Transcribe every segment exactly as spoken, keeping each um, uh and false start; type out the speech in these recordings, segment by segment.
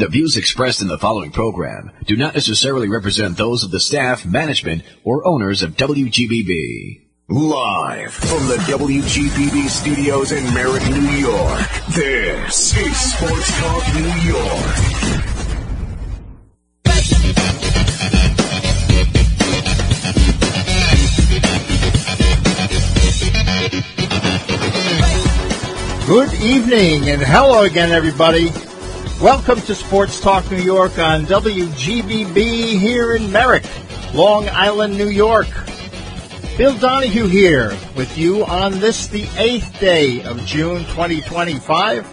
The views expressed in the following program do not necessarily represent those of the staff, management, or owners of W G B B. Live from the W G B B studios in Merrick, New York, this is Sports Talk New York. Good evening and hello again, everybody. Welcome to Sports Talk New York on W G B B here in Merrick, Long Island, New York. Bill Donahue here with you on this, the eighth day of June twenty twenty-five.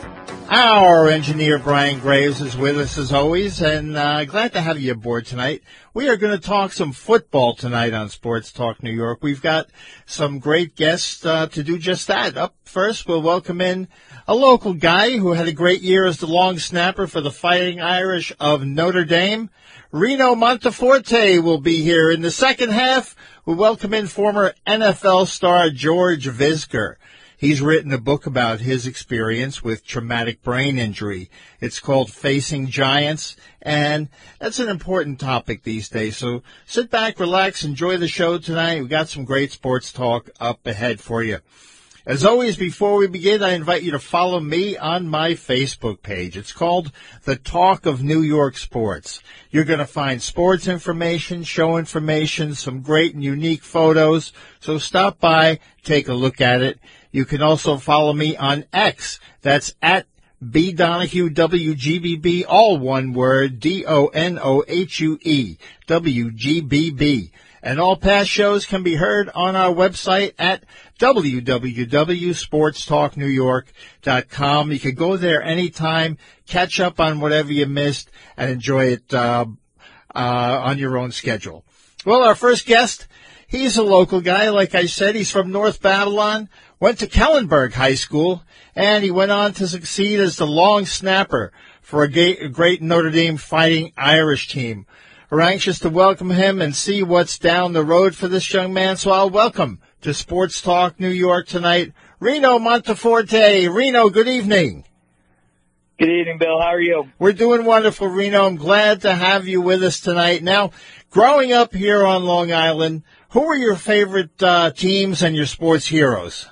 Our engineer, Brian Graves, is with us as always, and uh, glad to have you aboard tonight. We are going to talk some football tonight on Sports Talk New York. We've got some great guests uh, to do just that. Up first, we'll welcome in a local guy who had a great year as the long snapper for the Fighting Irish of Notre Dame. Reno Monteforte will be here. In the second half, we'll welcome in former N F L star George Visger. He's written a book about his experience with traumatic brain injury. It's called Facing Giants, and that's an important topic these days. So sit back, relax, enjoy the show tonight. We've got some great sports talk up ahead for you. As always, before we begin, I invite you to follow me on my Facebook page. It's called The Talk of New York Sports. You're going to find sports information, show information, some great and unique photos. So stop by, take a look at it. You can also follow me on X. That's at B Donahue W G B B, all one word, D O N O H U E, W G B B. And all past shows can be heard on our website at w w w dot sports talk new york dot com. You can go there anytime, catch up on whatever you missed, and enjoy it uh, uh, on your own schedule. Well, our first guest, he's a local guy. Like I said, he's from North Babylon, went to Kellenberg High School, and he went on to succeed as the long snapper for a great Notre Dame Fighting Irish team. We're anxious to welcome him and see what's down the road for this young man. So I'll welcome to Sports Talk New York tonight, Reno Monteforte. Reno, good evening. Good evening, Bill. How are you? We're doing wonderful, Reno. I'm glad to have you with us tonight. Now, growing up here on Long Island, who are your favorite uh, teams and your sports heroes?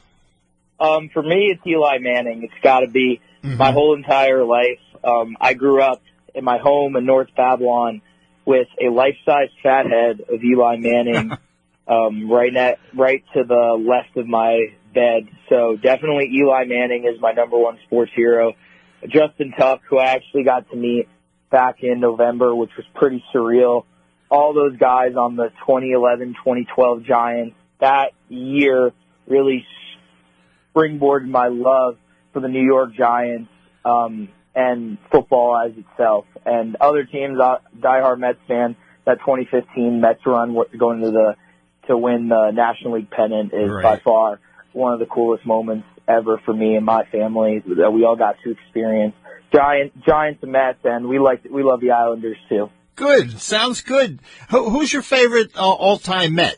Um, for me, it's Eli Manning. It's got to be mm-hmm. my whole entire life. Um, I grew up in my home in North Babylon with a life-size fat head of Eli Manning um, right net, right to the left of my bed. So definitely Eli Manning is my number one sports hero. Justin Tuck, who I actually got to meet back in November, which was pretty surreal. All those guys on the twenty eleven twenty twelve Giants, that year really springboarded my love for the New York Giants um, and football as itself. And other teams, uh, diehard Mets fan, that twenty fifteen Mets run going to the to win the National League pennant is right. by far one of the coolest moments ever for me and my family that we all got to experience. Giants, Giants and Mets, and we like we love the Islanders too. Good, sounds good. Who, who's your favorite uh, all-time Met?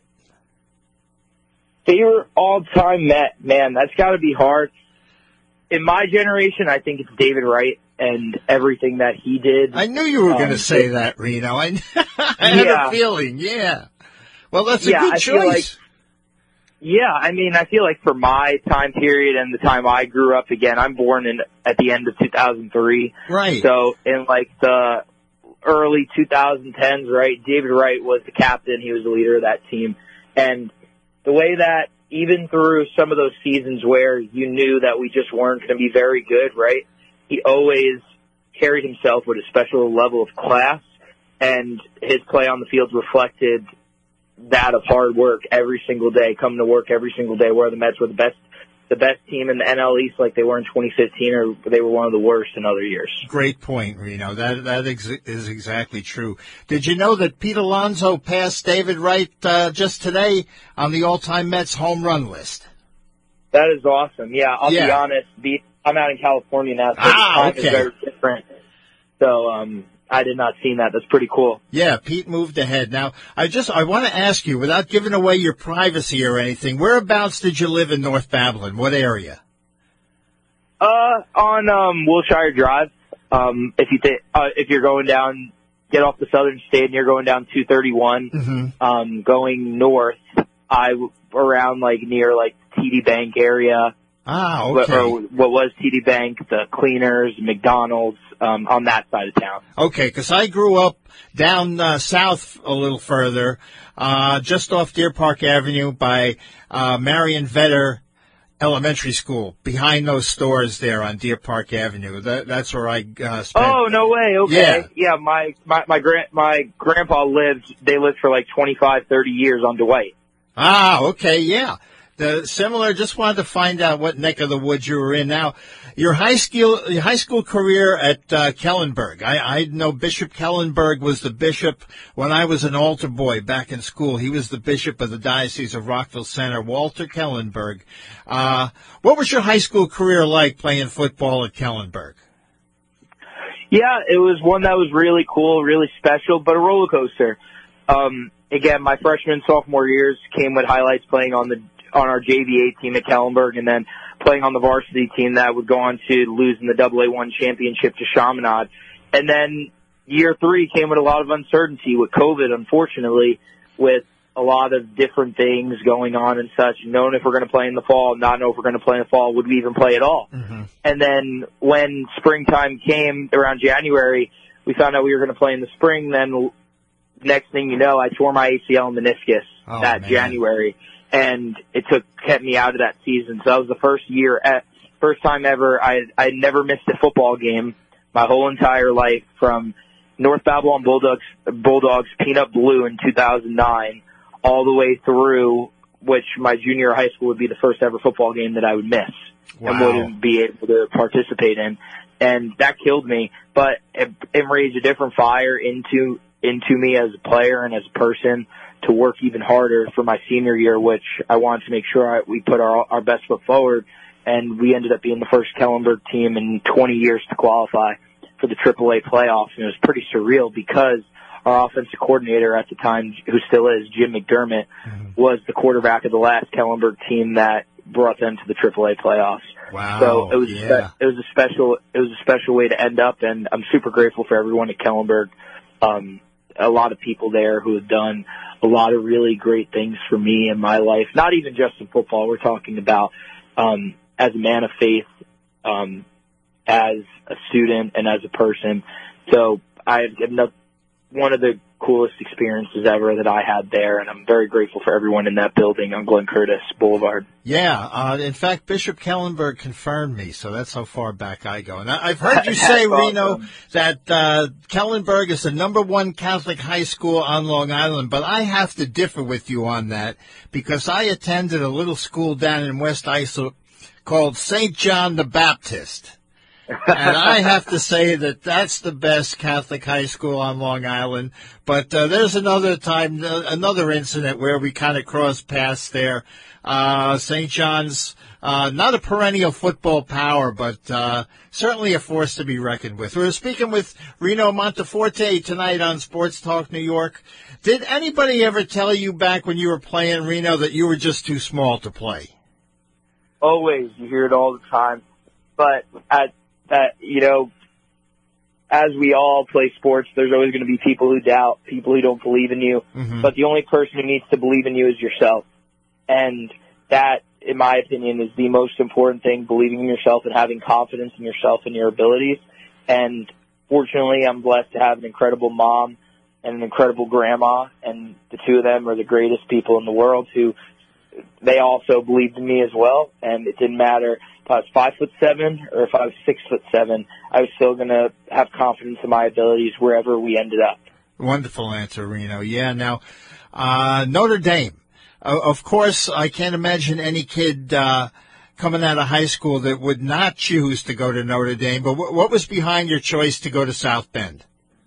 Favorite all-time Met, man, that's got to be hard. In my generation, I think it's David Wright and everything that he did. I knew you were um, going to say that, Reno. I, I had yeah. a feeling, yeah. Well, that's a yeah, good I choice. Like, yeah, I mean, I feel like for my time period and the time I grew up, again, I'm born in at the end of two thousand three. Right. So in like the early twenty tens, right, David Wright was the captain. He was the leader of that team. And the way that even through some of those seasons where you knew that we just weren't going to be very good, right, he always carried himself with a special level of class, and his play on the field reflected that of hard work every single day, coming to work every single day, where the Mets were the best the best team in the N L East like they were in twenty fifteen, or they were one of the worst in other years. Great point, Reno. That that ex- is exactly true. Did you know that Pete Alonso passed David Wright uh, just today on the all-time Mets home run list? That is awesome. Yeah, I'll yeah. be honest. Be, I'm out in California now, so ah, the time okay. is very different. So um, I did not see that. That's pretty cool. Yeah, Pete moved ahead. Now, I just I want to ask you, without giving away your privacy or anything, whereabouts did you live in North Babylon? What area? Uh, on um, Wilshire Drive. Um, if you th- uh, if you're going down, get off the Southern State and you're going down two thirty-one, Mm-hmm. um, going north, I around like near like T D Bank area. Ah, What, okay. or what was T D Bank, the Cleaners, McDonald's, um, on that side of town. Okay, because I grew up down uh, south a little further, uh, just off Deer Park Avenue by uh, Marion Vetter Elementary School, behind those stores there on Deer Park Avenue. That, that's where I uh, spent. Oh, no way. Okay. Yeah. Yeah, my, my, my, grand, my grandpa lived, they lived for like twenty-five, thirty years on Dwight. Ah, okay, yeah. The similar. Just wanted to find out what neck of the woods you were in. Now, your high school, your high school career at uh, Kellenberg. I, I know Bishop Kellenberg was the bishop when I was an altar boy back in school. He was the bishop of the Diocese of Rockville Center, Walter Kellenberg. Uh, what was your high school career like playing football at Kellenberg? Yeah, it was one that was really cool, really special, but a roller coaster. Um, again, my freshman, sophomore years came with highlights playing on the on our J V A team at Kellenberg, and then playing on the varsity team that would go on to lose in the double A one championship to Chaminade. And then year three came with a lot of uncertainty with COVID, unfortunately, with a lot of different things going on and such, knowing if we're going to play in the fall, not know if we're going to play in the fall, would we even play at all? Mm-hmm. And then when springtime came around January, we found out we were going to play in the spring. Then next thing you know, I tore my A C L and meniscus Oh, that man. January. And it took kept me out of that season. So that was the first year, at, first time ever. I I never missed a football game my whole entire life, from North Babylon Bulldogs Bulldogs Peanut Blue in two thousand nine all the way through, which my junior year of high school would be the first ever football game that I would miss Wow. and wouldn't be able to participate in. And that killed me, but it, it raised a different fire into into me as a player and as a person, to work even harder for my senior year, which I wanted to make sure I, we put our our best foot forward. And we ended up being the first Kellenberg team in twenty years to qualify for the triple A playoffs. And it was pretty surreal because our offensive coordinator at the time, who still is, Jim McDermott, Mm-hmm. was the quarterback of the last Kellenberg team that brought them to the triple A playoffs. Wow. So it was yeah. a, spe- it was a special it was a special way to end up, and I'm super grateful for everyone at Kellenberg. Um, a lot of people there who have done a lot of really great things for me in my life. Not even just in football. We're talking about um, as a man of faith, um, as a student, and as a person. So I have no, one of the coolest experiences ever that I had there, and I'm very grateful for everyone in that building on Glen Curtis Boulevard. Yeah, uh, in fact, Bishop Kellenberg confirmed me, so that's how far back I go. And I, I've heard you say, That's Reno, awesome. that uh, Kellenberg is the number one Catholic high school on Long Island, but I have to differ with you on that, because I attended a little school down in West Islip called Saint John the Baptist. And I have to say that that's the best Catholic high school on Long Island. But uh, there's another time, uh, another incident where we kind of crossed paths there. Uh, Saint John's, uh, not a perennial football power, but uh, certainly a force to be reckoned with. We're speaking with Reno Monteforte tonight on Sports Talk New York. Did anybody ever tell you back when you were playing, Reno, that you were just too small to play? Always. You hear it all the time. But at that, you know, as we all play sports, there's always going to be people who doubt, people who don't believe in you. Mm-hmm. But the only person who needs to believe in you is yourself. And that, in my opinion, is the most important thing, believing in yourself and having confidence in yourself and your abilities. And fortunately, I'm blessed to have an incredible mom and an incredible grandma, and the two of them are the greatest people in the world, who they also believed in me as well. And it didn't matter if I was five foot seven or if I was six foot seven, I was still going to have confidence in my abilities wherever we ended up. Wonderful answer, Reno. Yeah, now, uh, Notre Dame. Uh, of course, I can't imagine any kid uh, coming out of high school that would not choose to go to Notre Dame. But w- what was behind your choice to go to South Bend?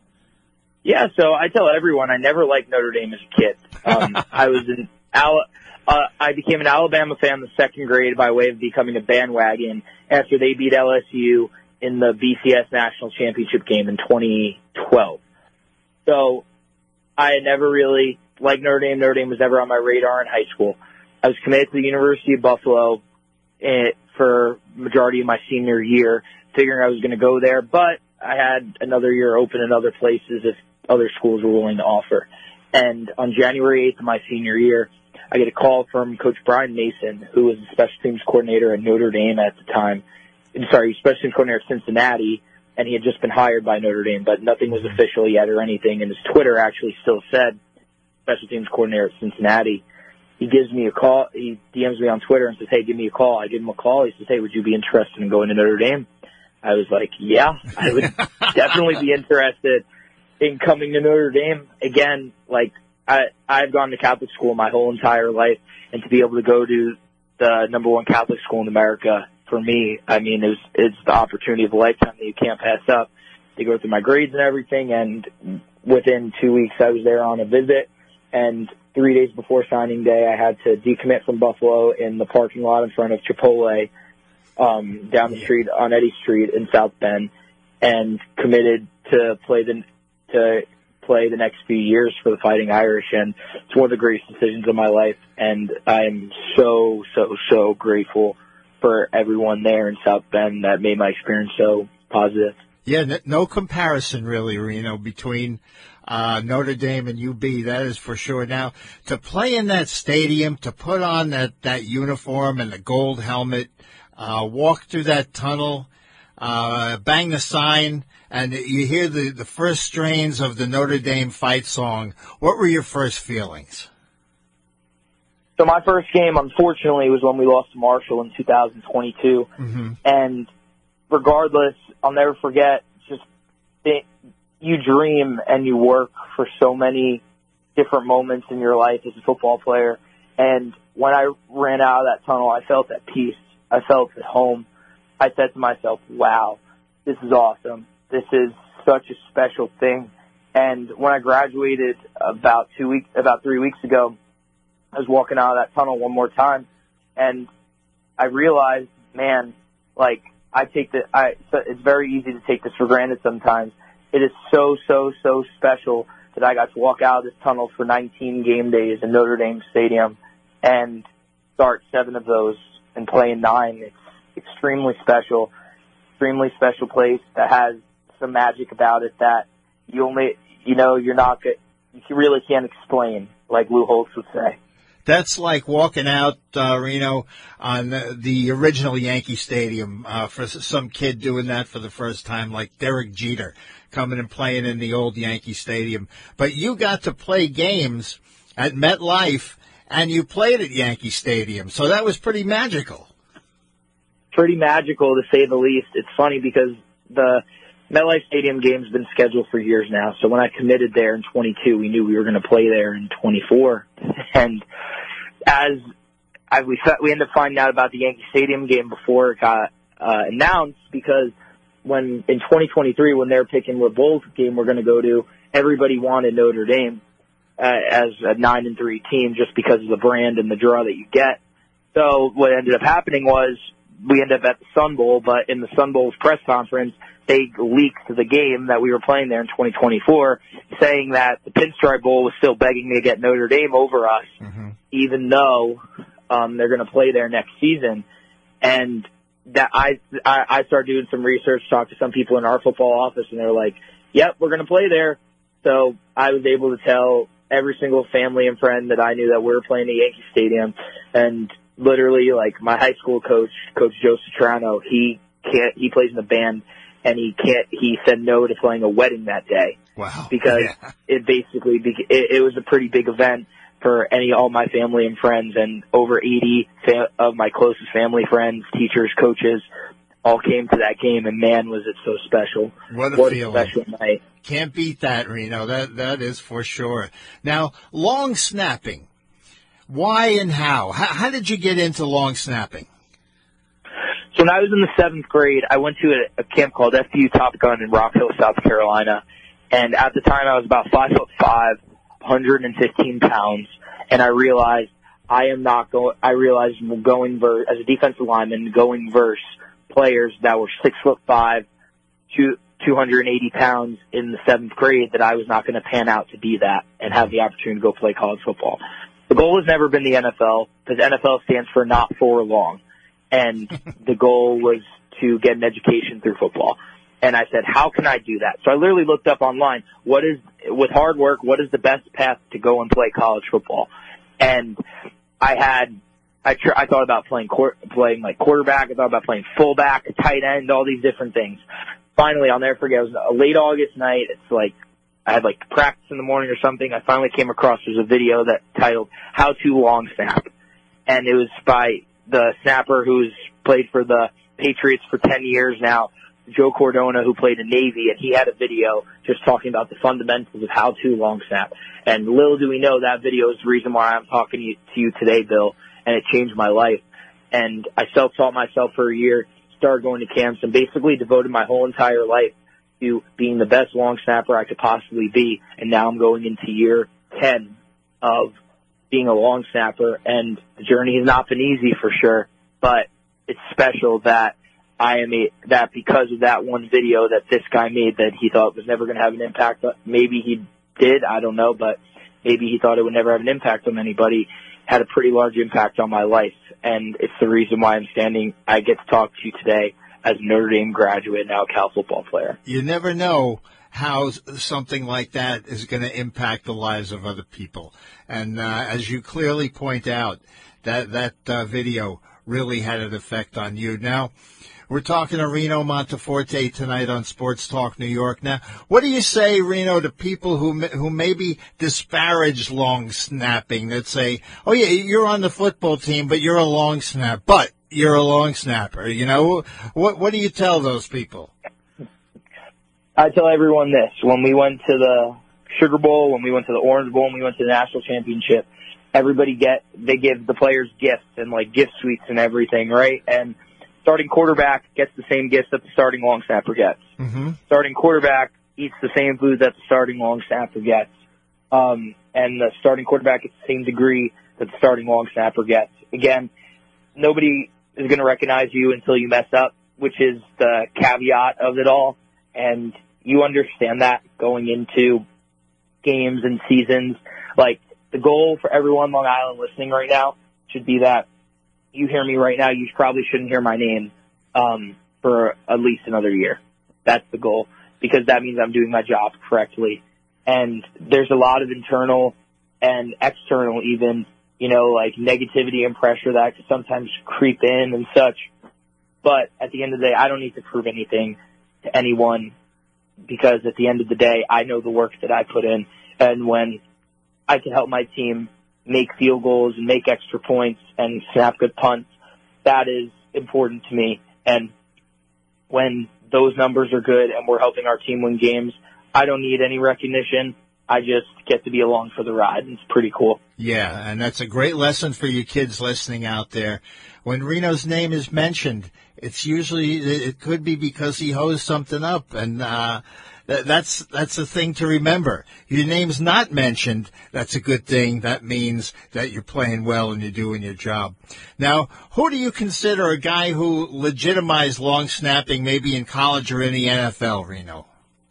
Yeah, so I tell everyone I never liked Notre Dame as a kid. Um, I was in Al- uh, I became an Alabama fan in the second grade by way of becoming a bandwagon after they beat L S U in the B C S National Championship game in twenty twelve. So I had never really liked Notre Dame. Notre Dame was never on my radar in high school. I was committed to the University of Buffalo eh, for majority of my senior year, figuring I was going to go there. But I had another year open in other places if other schools were willing to offer. And on January eighth of my senior year, I get a call from Coach Brian Mason, who was the special teams coordinator at Notre Dame at the time. Sorry, special teams coordinator at Cincinnati, and he had just been hired by Notre Dame, but nothing was official yet or anything. And his Twitter actually still said special teams coordinator at Cincinnati. He gives me a call. He D Ms me on Twitter and says, hey, give me a call. I give him a call. He says, hey, would you be interested in going to Notre Dame? I was like, yeah, I would definitely be interested in coming to Notre Dame. Again, like, I, I've gone to Catholic school my whole entire life, and to be able to go to the number one Catholic school in America, for me, I mean, it's, it's the opportunity of a lifetime that you can't pass up. They go through my grades and everything, and within two weeks I was there on a visit, and three days before signing day I had to decommit from Buffalo in the parking lot in front of Chipotle um, down the street on Eddy Street in South Bend, and committed to play the to play the next few years for the Fighting Irish. And it's one of the greatest decisions of my life, and I am so, so, so grateful for everyone there in South Bend that made my experience so positive. Yeah, no comparison really, Reno, between uh, Notre Dame and U B, that is for sure. Now, to play in that stadium, to put on that, that uniform and the gold helmet, uh, walk through that tunnel, uh, bang the sign, and you hear the, the first strains of the Notre Dame fight song. What were your first feelings? So my first game, unfortunately, was when we lost to Marshall in two thousand twenty-two. Mm-hmm. And regardless, I'll never forget, just it, you dream and you work for so many different moments in your life as a football player. And when I ran out of that tunnel, I felt at peace. I felt at home. I said to myself, wow, this is awesome. This is such a special thing. And when I graduated about two weeks, about three weeks ago, I was walking out of that tunnel one more time, and I realized, man, like, I take the, I, so it's very easy to take this for granted sometimes. It is so, so, so special that I got to walk out of this tunnel for nineteen game days in Notre Dame Stadium and start seven of those and play in nine. It's extremely special, extremely special place that has some magic about it that you only, you know, you're not good, you really can't explain, like Lou Holtz would say. That's like walking out, uh, Reno, on the, the original Yankee Stadium uh, for some kid doing that for the first time, like Derek Jeter coming and playing in the old Yankee Stadium. But you got to play games at MetLife, and you played at Yankee Stadium, so that was pretty magical. Pretty magical, to say the least. It's funny because the MetLife Stadium game's been scheduled for years now. So when I committed there in twenty-two, we knew we were going to play there in twenty-four. And as I, we we ended up finding out about the Yankee Stadium game before it got uh, announced, because when in twenty twenty-three, when they were picking what bowl game we're going to go to, everybody wanted Notre Dame uh, as a nine and three team just because of the brand and the draw that you get. So what ended up happening was we ended up at the Sun Bowl, but in the Sun Bowl's press conference, they leaked the game that we were playing there in twenty twenty-four, saying that the Pinstripe Bowl was still begging to get Notre Dame over us, mm-hmm. even though um, they're going to play there next season. And that I, I I started doing some research, talked to some people in our football office, and they're like, "Yep, we're going to play there." So I was able to tell every single family and friend that I knew that we were playing at Yankee Stadium, and literally, like, my high school coach, Coach Joe Citrano, he can't. He plays in the band. And he can't. He said no to playing a wedding that day. Wow! Because yeah. it basically it, it was a pretty big event for any all my family and friends, and over eighty fa- of my closest family, friends, teachers, coaches, all came to that game. And man, was it so special! What a what feeling! A special night. Can't beat that, Reno. That that is for sure. Now, long snapping. Why and how? How, how did you get into long snapping? So when I was in the seventh grade, I went to a, a camp called F U Top Gun in Rock Hill, South Carolina. And at the time, I was about five foot five, one hundred fifteen pounds. And I realized I am not going, I realized going ver- as a defensive lineman, going versus players that were six foot five, two, two hundred eighty pounds in the seventh grade, that I was not going to pan out to be that and have the opportunity to go play college football. The goal has never been the N F L, because N F L stands for not for long. And the goal was to get an education through football. And I said, how can I do that? So I literally looked up online, what is, with hard work, what is the best path to go and play college football? And I had, I, tr- I thought about playing, quor- playing like quarterback. I thought about playing fullback, tight end, all these different things. Finally, I'll never forget, it was a late August night. It's like, I had like practice in the morning or something. I finally came across, there's a video that titled How to Long Snap. And it was by the snapper who's played for the Patriots for ten years now, Joe Cordona, who played in Navy, and he had a video just talking about the fundamentals of how to long snap. And little do we know, that video is the reason why I'm talking to you, to you today, Bill, and it changed my life. And I self-taught myself for a year, started going to camps, and basically devoted my whole entire life to being the best long snapper I could possibly be. And now I'm going into year ten of being a long snapper, and the journey has not been easy for sure, but it's special that I am a, that because of that one video that this guy made that he thought was never going to have an impact. Maybe he did, I don't know, but maybe he thought it would never have an impact on anybody. Had a pretty large impact on my life, and it's the reason why I'm standing. I get to talk to you today as a Notre Dame graduate, now a Cal football player. You never know how something like that is going to impact the lives of other people. And uh, as you clearly point out, that, that uh, video really had an effect on you. Now, we're talking to Reno Monteforte tonight on Sports Talk New York. Now, what do you say, Reno, to people who who maybe disparage long snapping, that say, oh, yeah, you're on the football team, but you're a long snap, but you're a long snapper. You know, what what do you tell those people? I tell everyone this. When we went to the Sugar Bowl, when we went to the Orange Bowl, when we went to the National Championship, everybody get they give the players gifts and, like, gift suites and everything, right? And starting quarterback gets the same gifts that the starting long snapper gets. Mm-hmm. Starting quarterback eats the same food that the starting long snapper gets. Um, and the starting quarterback gets the same degree that the starting long snapper gets. Again, nobody is going to recognize you until you mess up, which is the caveat of it all. And you understand that going into games and seasons. Like, the goal for everyone Long Island listening right now should be that you hear me right now, you probably shouldn't hear my name um, for at least another year. That's the goal, because that means I'm doing my job correctly. And there's a lot of internal and external even, you know, like negativity and pressure that could sometimes creep in and such. But at the end of the day, I don't need to prove anything to anyone, because at the end of the day, I know the work that I put in. And when I can help my team make field goals and make extra points and snap good punts, that is important to me. And when those numbers are good and we're helping our team win games, I don't need any recognition. I just get to be along for the ride, and it's pretty cool. Yeah, and that's a great lesson for you kids listening out there. When Reno's name is mentioned, it's usually, it could be because he hosed something up, and uh, that, that's that's a thing to remember. Your name's not mentioned, that's a good thing. That means that you're playing well and you're doing your job. Now, who do you consider a guy who legitimized long snapping, maybe in college or in the N F L, Reno?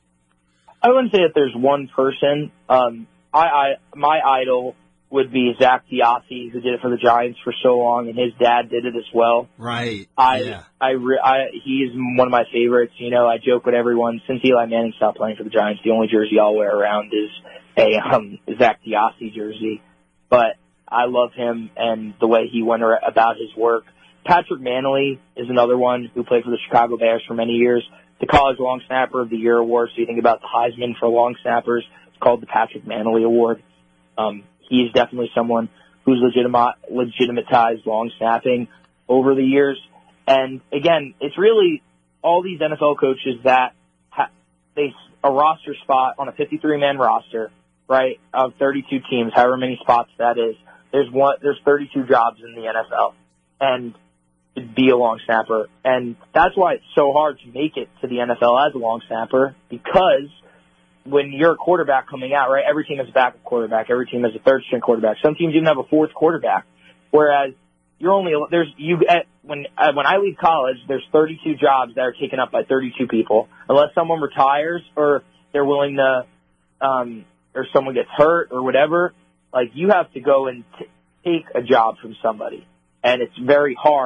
I wouldn't say that there's one person. Um, I, I my idol would be Zach Diossi, who did it for the Giants for so long, and his dad did it as well. Right. I, yeah. I, I, I, he's one of my favorites. You know, I joke with everyone, since Eli Manning stopped playing for the Giants, the only jersey I'll wear around is a um, Zach Diossi jersey. But I love him and the way he went about his work. Patrick Mannelly is another one who played for the Chicago Bears for many years. The College Long Snapper of the Year award. So you think about the Heisman for long snappers, it's called the Patrick Mannelly Award. Um, he's definitely someone who's legitimate, legitimatized long snapping over the years. And again, it's really all these N F L coaches that ha- they a roster spot on a fifty-three man roster, right, of thirty-two teams, however many spots that is. There's one. There's thirty-two jobs in the N F L, and be a long snapper. And that's why it's so hard to make it to the N F L as a long snapper, because when you're a quarterback coming out, right, every team has a backup quarterback, every team has a third string quarterback. Some teams even have a fourth quarterback. Whereas you're only, there's, you, at, when, uh, when I leave college, there's thirty-two jobs that are taken up by thirty-two people. Unless someone retires or they're willing to, um, or someone gets hurt or whatever, like you have to go and t- take a job from somebody. And it's very hard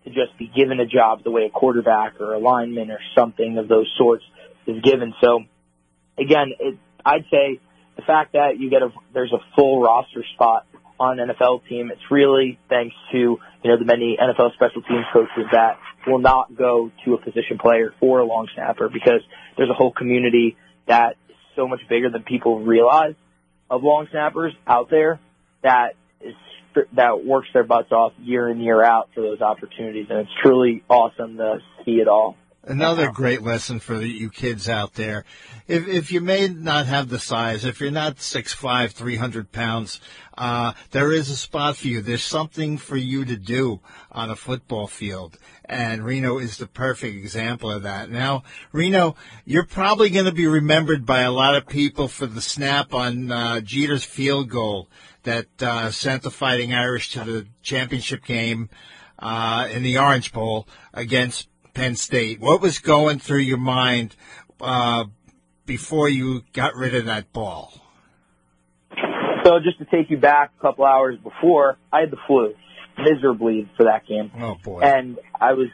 to just be given a job the way a quarterback or a lineman or something of those sorts is given. So, again, it, I'd say the fact that you get a there's a full roster spot on an N F L team, it's really thanks to, you know, the many N F L special teams coaches that will not go to a position player or a long snapper, because there's a whole community that is so much bigger than people realize of long snappers out there that is that works their butts off year in, year out for those opportunities. And it's truly awesome to see it all. Another great lesson for the, you kids out there. If if you may not have the size, if you're not six five, three hundred pounds, uh, there is a spot for you. There's something for you to do on a football field. And Reno is the perfect example of that. Now, Reno, you're probably going to be remembered by a lot of people for the snap on uh, Jeter's field goal that uh, sent the Fighting Irish to the championship game uh, in the Orange Bowl against Penn State. What was going through your mind uh, before you got rid of that ball? So just to take you back a couple hours before, I had the flu miserably for that game. Oh, boy. And I was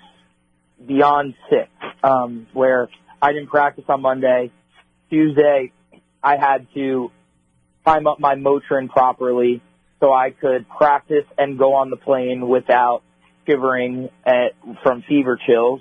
beyond sick, um, where I didn't practice on Monday. Tuesday, I had to time up my Motrin properly so I could practice and go on the plane without shivering at, from fever chills,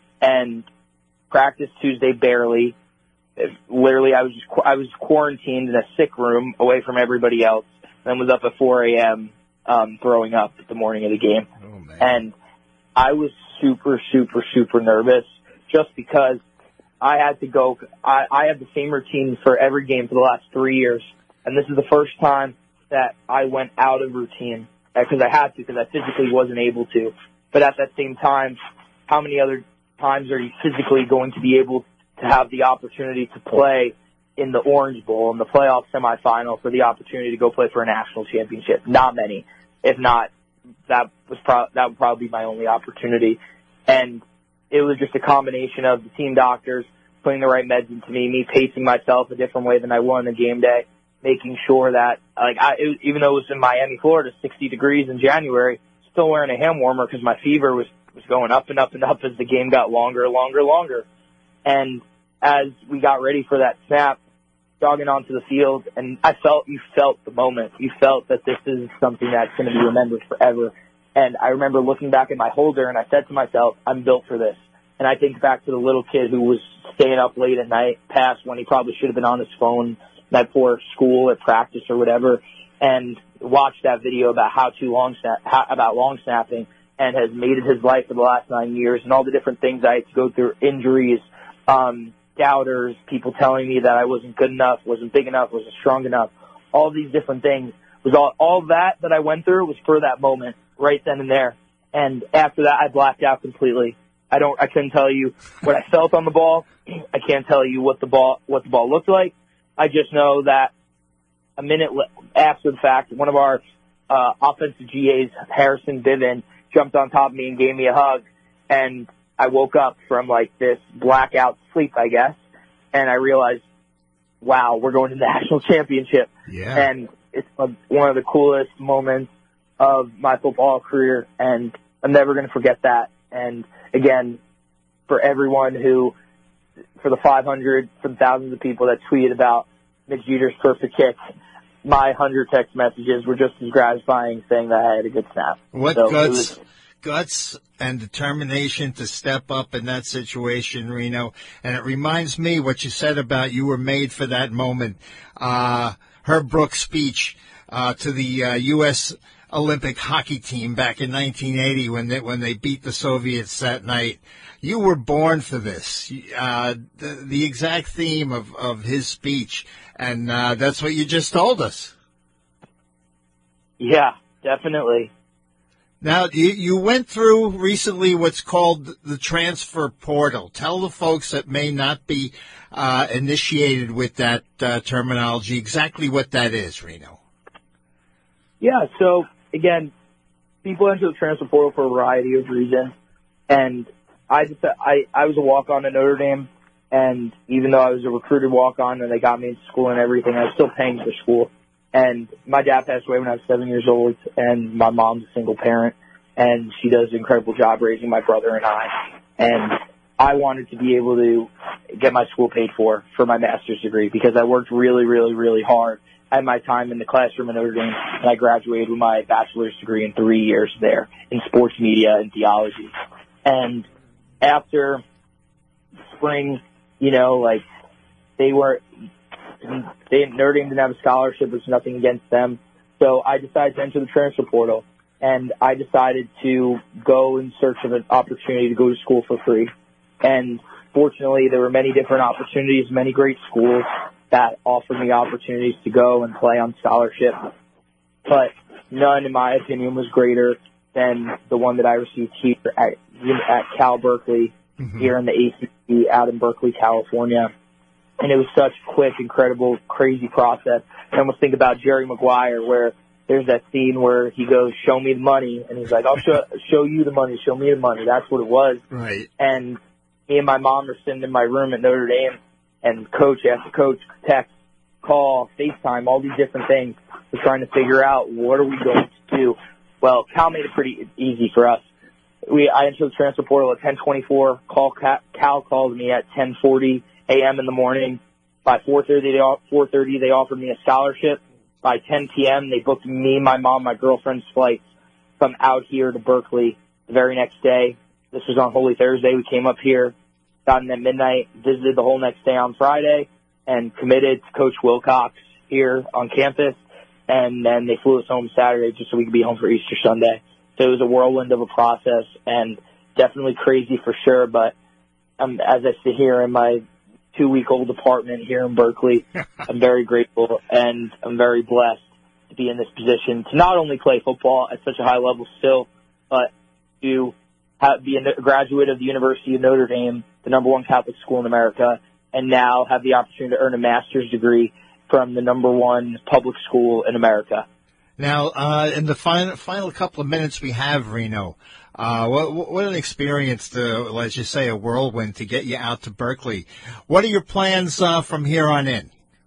and practice Tuesday barely. It, literally, I was just, I was quarantined in a sick room away from everybody else, then was up at four a.m. Um, throwing up the morning of the game. Oh, man. And I was super, super, super nervous just because I had to go. I, I have the same routine for every game for the last three years. And this is the first time that I went out of routine because I had to, because I physically wasn't able to. But at that same time, how many other times are you physically going to be able to have the opportunity to play in the Orange Bowl, in the playoff semifinal, for the opportunity to go play for a national championship? Not many. If not, that was pro- that would probably be my only opportunity. And it was just a combination of the team doctors putting the right meds into me, me pacing myself a different way than I would on a game day, making sure that, like, I, it, even though it was in Miami, Florida, sixty degrees in January, still wearing a hand warmer because my fever was, was going up and up and up as the game got longer, longer, longer. And as we got ready for that snap, jogging onto the field, and I felt, you felt the moment. You felt that this is something that's going to be remembered forever. And I remember looking back at my holder, and I said to myself, I'm built for this. And I think back to the little kid who was staying up late at night, past when he probably should have been on his phone night before school or practice or whatever, and watched that video about how to long snap, how, about long snapping, and has made it his life for the last nine years, and all the different things I had to go through, injuries, um, doubters, people telling me that I wasn't good enough, wasn't big enough, wasn't strong enough, all these different things. Was all, all that that I went through was for that moment, right then and there. And after that, I blacked out completely. I don't, I couldn't tell you what I felt on the ball. I can't tell you what the ball, what the ball looked like. I just know that a minute after the fact, one of our uh, offensive G As, Harrison Bivin, jumped on top of me and gave me a hug. And I woke up from like this blackout sleep, I guess, and I realized, wow, we're going to the national championship. Yeah. And it's a, one of the coolest moments of my football career, and I'm never going to forget that. And again, for everyone who, for the five hundred, for the thousands of people that tweeted about Mitch Jeter's perfect kick, my one hundred text messages were just as gratifying, saying that I had a good snap. What so guts, was, guts and determination to step up in that situation, Reno. And it reminds me what you said about you were made for that moment. Uh, Herb Brooks' speech uh, to the uh, U S Olympic hockey team back in nineteen eighty when they, when they beat the Soviets that night. You were born for this. Uh, the, the exact theme of, of his speech, and uh, that's what you just told us. Yeah, definitely. Now, you, you went through recently what's called the transfer portal. Tell the folks that may not be uh, initiated with that uh, terminology exactly what that is, Reno. Yeah, so, again, people enter the transfer portal for a variety of reasons, and I just I, I was a walk-on at Notre Dame, and even though I was a recruited walk-on and they got me into school and everything, I was still paying for school. And my dad passed away when I was seven years old, and my mom's a single parent. and she does an incredible job raising my brother and I. And I wanted to be able to get my school paid for for my master's degree because I worked really, really, really hard at my time in the classroom at Notre Dame, and I graduated with my bachelor's degree in three years there in sports media and theology. And after spring, you know, like they were, they Notre Dame didn't have a scholarship. There's nothing against them. So I decided to enter the transfer portal, and I decided to go in search of an opportunity to go to school for free. And fortunately, there were many different opportunities, many great schools that offered me opportunities to go and play on scholarship. But none, in my opinion, was greater than the one that I received here at, at Cal Berkeley, mm-hmm. here in the A C C out in Berkeley, California. And it was such a quick, incredible, crazy process. I almost think about Jerry Maguire, where there's that scene where he goes, "Show me the money," and he's like, "I'll show, show you the money, show me the money." That's what it was. Right. And me and my mom are sitting in my room at Notre Dame, and coach after coach, text, call, FaceTime, all these different things. We're trying to figure out what are we going to do. Well, Cal made it pretty easy for us. We I entered the transfer portal at ten twenty-four. Call Cal called me at ten forty a.m. in the morning. By four thirty, they four thirty they offered me a scholarship. By ten p.m., they booked me, my mom, my girlfriend's flights from out here to Berkeley the very next day. This was on Holy Thursday. We came up here, got in at midnight, visited the whole next day on Friday, and committed to Coach Wilcox here on campus. And then they flew us home Saturday just so we could be home for Easter Sunday. So it was a whirlwind of a process and definitely crazy for sure. But um, as I sit here in my two-week-old apartment here in Berkeley, I'm very grateful and I'm very blessed to be in this position to not only play football at such a high level still, but to have, be a graduate of the University of Notre Dame, the number one Catholic school in America, and now have the opportunity to earn a master's degree from the number one public school in America. Now, uh, in the final, final couple of minutes we have, Reno, uh, what, what an experience to, let's just say, a whirlwind to get you out to Berkeley. What are your plans uh, from here on in?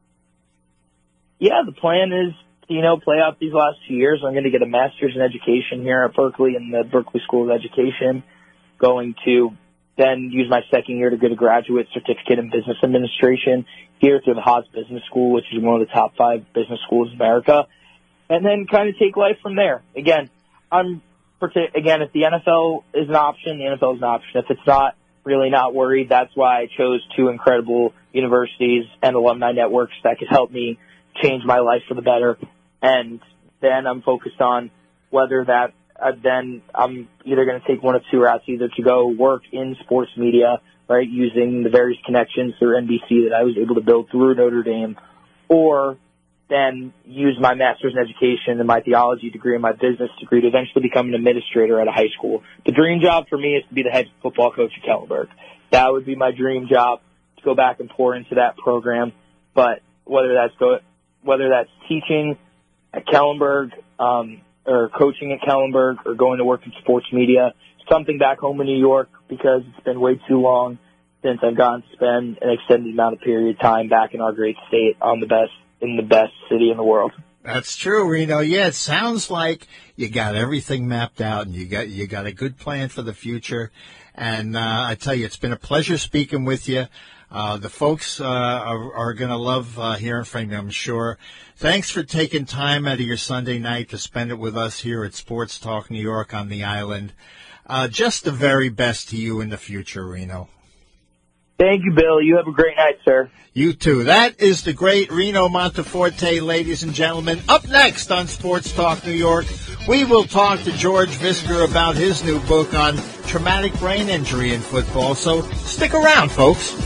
Yeah, the plan is, you know, play out these last two years. I'm going to get a master's in education here at Berkeley in the Berkeley School of Education, going to then use my second year to get a graduate certificate in business administration here through the Haas Business School, which is one of the top five business schools in America, and then kind of take life from there. Again, I'm again, if the N F L is an option, the N F L is an option. If it's not, really not worried. That's why I chose two incredible universities and alumni networks that could help me change my life for the better. And then I'm focused on whether that uh, then I'm either going to take one of two routes, either to go work in sports media, right, using the various connections through N B C that I was able to build through Notre Dame, or then use my master's in education and my theology degree and my business degree to eventually become an administrator at a high school. The dream job for me is to be the head football coach at Kellenberg. That would be my dream job, to go back and pour into that program. But whether that's go, whether that's teaching at Kellenberg, um, or coaching at Kellenberg, or going to work in sports media, something back home in New York, because it's been way too long since I've gotten to spend an extended amount of period of time back in our great state on the best, in the best city in the world. That's true, Reno. Yeah, it sounds like you got everything mapped out and you got, you got a good plan for the future. And, uh, I tell you, it's been a pleasure speaking with you. Uh, the folks, uh, are, are going to love, uh, hearing from you, I'm sure. Thanks for taking time out of your Sunday night to spend it with us here at Sports Talk New York on the island. Uh, just the very best to you in the future, Reno. Thank you, Bill. You have a great night, sir. You too. That is the great Reno Monteforte, ladies and gentlemen. Up next on Sports Talk New York, we will talk to George Visker about his new book on traumatic brain injury in football. So stick around, folks.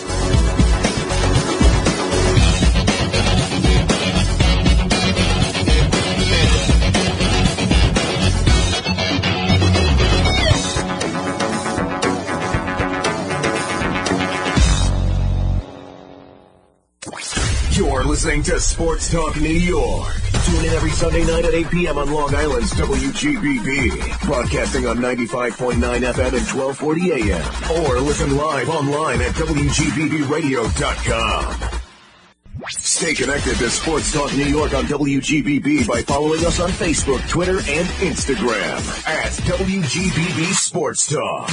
You're listening to Sports Talk New York. Tune in every Sunday night at eight p.m. on Long Island's W G B B. Broadcasting on ninety-five point nine F M and twelve forty A M. Or listen live online at W G B B radio dot com. Stay connected to Sports Talk New York on W G B B by following us on Facebook, Twitter, and Instagram at W G B B Sports Talk.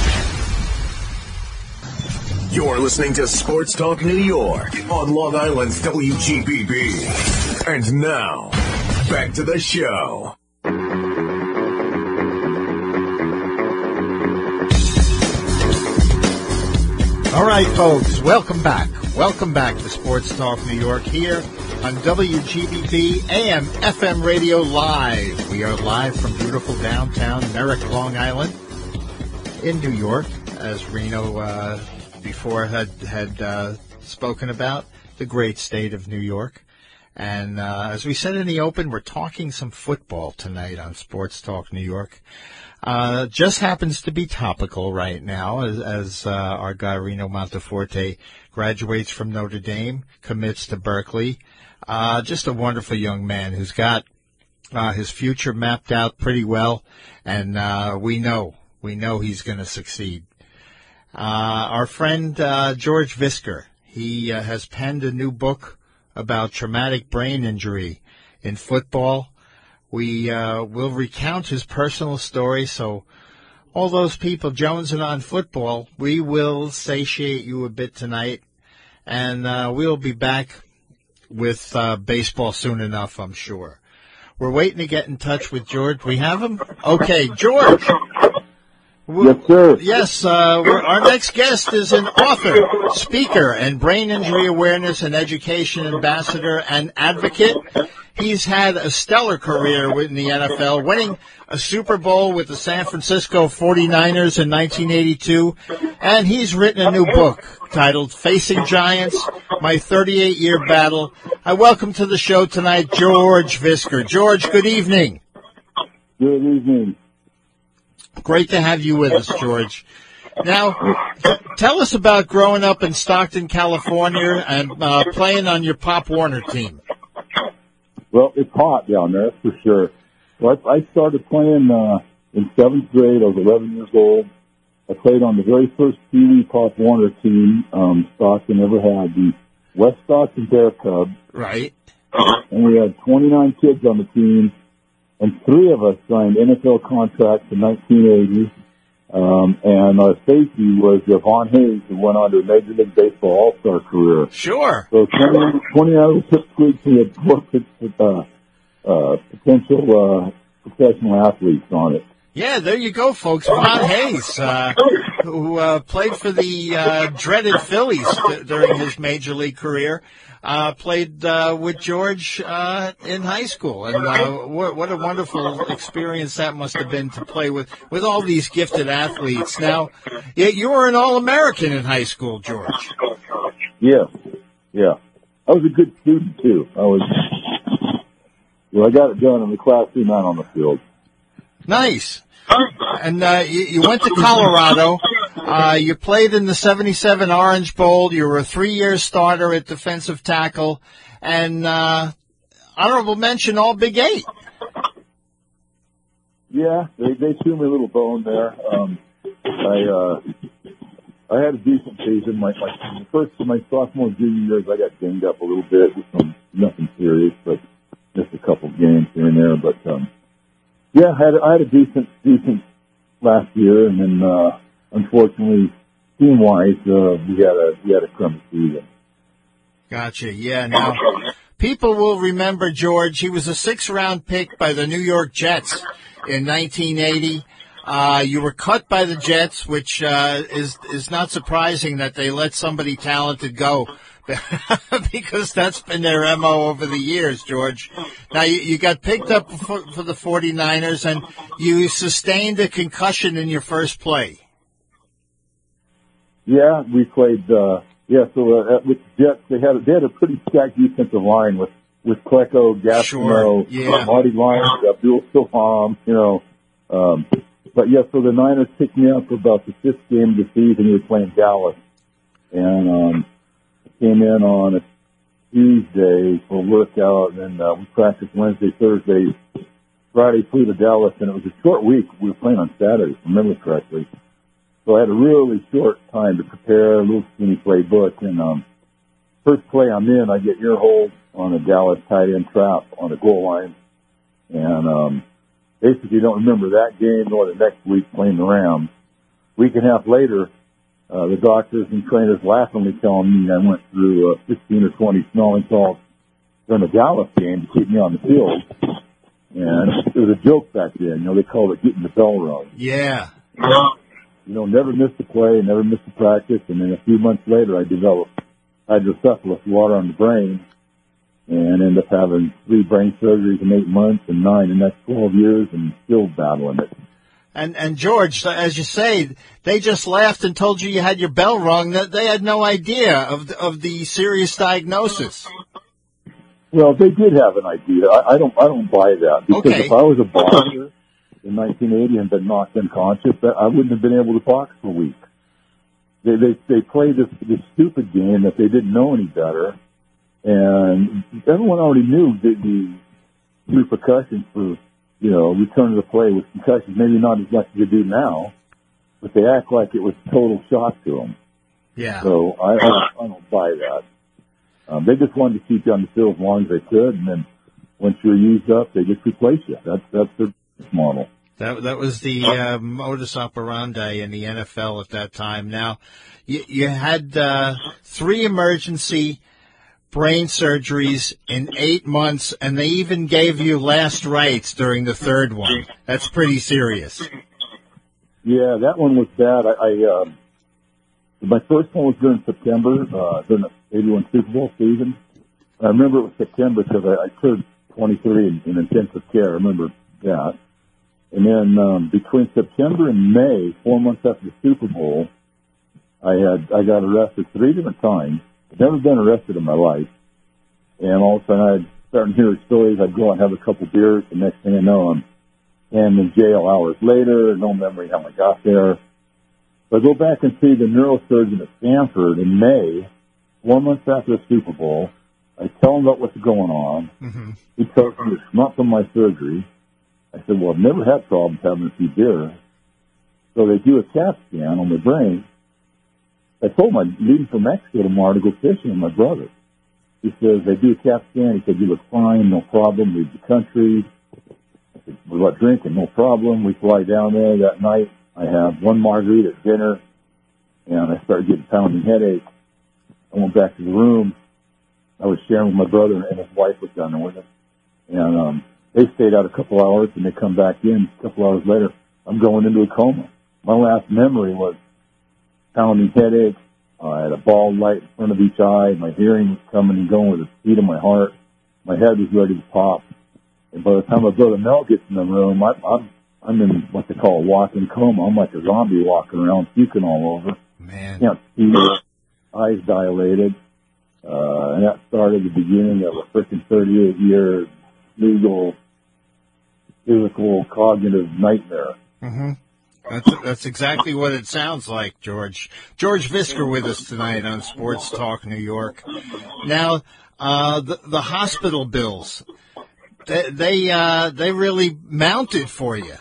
You're listening to Sports Talk New York on Long Island's W G B B. And now, back to the show. All right, folks, welcome back. Welcome back to Sports Talk New York here on W G B B A M F M Radio Live. We are live from beautiful downtown Merrick, Long Island in New York, as Reno uh, before had, had uh, spoken about, the great state of New York. And uh, as we said in the open, we're talking some football tonight on Sports Talk New York. Uh, just happens to be topical right now as, as uh, our guy Reno Monteforte graduates from Notre Dame, commits to Berkeley. Uh, just a wonderful young man who's got uh, his future mapped out pretty well, and uh, we know, we know he's going to succeed. Uh, our friend uh, George Visker, he uh, has penned a new book about traumatic brain injury in football. We uh, will recount his personal story, so all those people jonesing on football, we will satiate you a bit tonight, and uh, we'll be back with uh, baseball soon enough, I'm sure. We're waiting to get in touch with George. We have him? Okay, George. Yes, sir. Yes, uh, we're, our next guest is an author, speaker, and brain injury awareness and education ambassador and advocate. He's had a stellar career in the N F L, winning a Super Bowl with the San Francisco forty-niners in nineteen eighty-two, and he's written a new book titled Facing Giants, My thirty-eight year Battle. I welcome to the show tonight George Visker. George, good evening. Good evening. Great to have you with us, George. Now, tell us about growing up in Stockton, California, and uh, playing on your Pop Warner team. Well, it's hot down there, that's for sure. So I, I started playing uh, in seventh grade. I was eleven years old. I played on the very first Pee Wee Pop Warner team um, Stockton ever had, the West Stockton Bear Cubs. Right. And we had twenty-nine kids on the team, and three of us signed N F L contracts in nineteen eighty. Um, and our safety was Javon Hayes, who went on to a Major League Baseball All-Star career. Sure. So twenty, twenty out of the six weeks we had four uh, uh, potential uh, professional athletes on it. Yeah, there you go, folks. Ron Hayes, uh, who uh, played for the uh, dreaded Phillies d- during his Major League career, uh, played uh, with George uh, in high school. And uh, what, what a wonderful experience that must have been to play with, with all these gifted athletes. Now, you, you were an All-American in high school, George. Yeah, yeah. I was a good student, too. I was, well, I got it done in the classroom, not on the field. Nice. And uh, you, you went to Colorado. Uh, you played in the seventy-seven Orange Bowl. You were a three-year starter at defensive tackle. And uh, honorable mention, all Big Eight. Yeah, they, they threw me a little bone there. Um, I uh, I had a decent season. My, my first, my sophomore, junior years, I got dinged up a little bit with some nothing serious, but just a couple games here and there. But um, yeah, I had I had a decent decent last year, and then uh, unfortunately, team wise, uh, we had a we had a crummy season. Gotcha. Yeah. Now, people will remember George. He was a sixth round pick by the New York Jets in nineteen eighty. Uh, you were cut by the Jets, which uh, is is not surprising that they let somebody talented go. Because that's been their M O over the years, George. Now, you, you got picked up for, for the forty-niners, and you sustained a concussion in your first play. Yeah, we played, uh, yeah, so uh, with the Jets, they had, they had a pretty stacked defensive line with, with Klecko, Gastineau, sure. yeah. Marty Lyons, Abdul Silham, you know. Um, but, yeah, so the Niners picked me up for about the fifth game of the season. We were playing Dallas. And, um, came in on a Tuesday for a workout, and uh, we practiced Wednesday, Thursday, Friday, flew to Dallas, and it was a short week. We were playing on Saturday, if I remember correctly. So I had a really short time to prepare, a little skinny playbook, and um, first play I'm in, I get ear hold on a Dallas tight end trap on the goal line. And um, basically don't remember that game nor the next week playing the Rams. Week and a half later, uh, the doctors and trainers laughingly telling me I went through uh, fifteen or twenty smelling salts during the Dallas game to keep me on the field. And it was a joke back then. You know, they called it getting the bell rung. Yeah. You know, never missed a play, never missed a practice. And then a few months later, I developed hydrocephalus, water on the brain, and ended up having three brain surgeries in eight months and nine in the next twelve years and still battling it. And, and George, as you say, they just laughed and told you you had your bell rung. That they had no idea of the, of the serious diagnosis. Well, they did have an idea. I, I don't, I don't buy that because Okay. if I was a boxer in nineteen eighty and been knocked unconscious, that I wouldn't have been able to box for a week. They, they, they played this, this stupid game that they didn't know any better, and everyone already knew the, the repercussions for, you know, return to the play with concussions. Maybe not as much as they do now, but they act like it was a total shock to them. Yeah. So I, I, don't, I don't buy that. Um, they just wanted to keep you on the field as long as they could, and then once you're used up, they just replace you. That's that's their model. That that was the uh, modus operandi in the N F L at that time. Now, you, you had uh, three emergency brain surgeries in eight months, and they even gave you last rites during the third one. That's pretty serious. Yeah, that one was bad. I, I uh, my first one was during September, uh, during the eighty-one Super Bowl season. I remember it was September because I, I turned twenty-three in, in intensive care. I remember that. And then um, between September and May, four months after the Super Bowl, I had I got arrested three different times. I'd never been arrested in my life. And all of a sudden, I'd start to hear stories. I'd go out and have a couple beers. The next thing I know, I'm and in jail hours later. No memory how I got there. So I go back and see the neurosurgeon at Stanford in May, four months after the Super Bowl. I tell him about what's going on. Mm-hmm. He tells me it's not from my surgery. I said, well, I've never had problems having a few beers. So they do a CAT scan on my brain. I told him I'm leaving for Mexico tomorrow to go fishing with my brother. He says, they do a CAT scan. He said, you look fine, no problem. Leave the country. I said, what about drinking? No problem. We fly down there that night. I have one margarita at dinner, and I started getting pounding headache. I went back to the room. I was sharing with my brother, and his wife was down there with him. And um, they stayed out a couple hours, and they come back in a couple hours later. I'm going into a coma. My last memory was pounding headache. Uh, I had a bald light in front of each eye. My hearing was coming and going with the speed of my heart. My head was ready to pop. And by the time my brother Mel gets in the room, I, I'm I'm in what they call a walking coma. I'm like a zombie walking around, puking all over. Man. Can't see, eyes dilated. Uh, and that started the beginning of a freaking thirty-eight year legal, physical, cognitive nightmare. Mm-hmm. That's that's exactly what it sounds like, George. George Visker with us tonight on Sports Talk New York. Now, uh, the the hospital bills, they they, uh, they really mounted for you.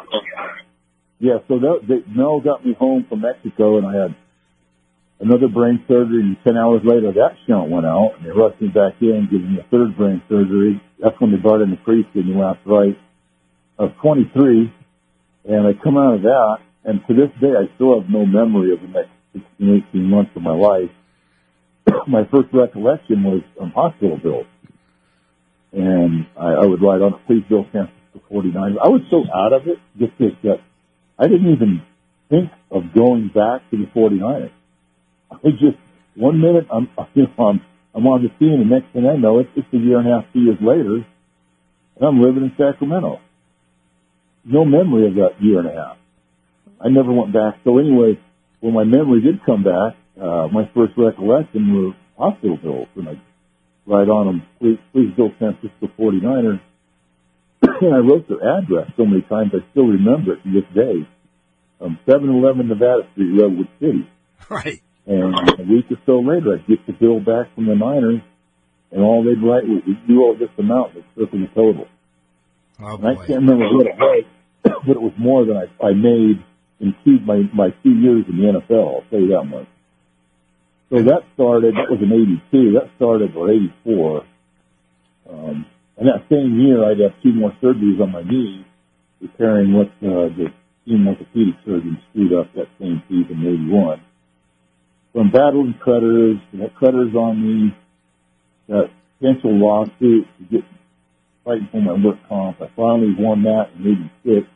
Yeah, so that, they, Mel got me home from Mexico, and I had another brain surgery, and ten hours later, that shunt went out, and they rushed me back in, giving me a third brain surgery. That's when they brought in the priest, gave me last right. I was twenty-three, and I come out of that, and to this day, I still have no memory of the next sixteen, eighteen months of my life. My first recollection was um, hospital bills. And I, I would write on a please bill San Francisco forty-nine. I was so out of it, just that I didn't even think of going back to the forty-niners. I just, one minute I'm, you know, I'm, I'm on the scene, and next thing I know, it's, it's a year and a half, two years later, and I'm living in Sacramento. No memory of that year and a half. I never went back. So anyway, when my memory did come back, uh, my first recollection were hospital bills, and I write on them, please, please bill San Francisco forty-niners. And I wrote their address so many times, I still remember it to this day. Um, seven eleven Nevada Street, Redwood City. Right. And a week or so later, I'd get the bill back from the Niners, and all they'd write was, you owe this amount, it's circle the total. Oh, and I can't remember what it was, but it was more than I, I made in two, my, my two years in the N F L, I'll tell you that much. So that started, that was in eighty-two. That started in eighty-four. Um, and that same year, I'd have two more surgeries on my knee, repairing what uh, the team orthopedic surgeon screwed up that same season in eighty-one. So I'm battling creditors, I got creditors on me, got potential lawsuit to get fighting for my work comp. I finally won that in eighty-six,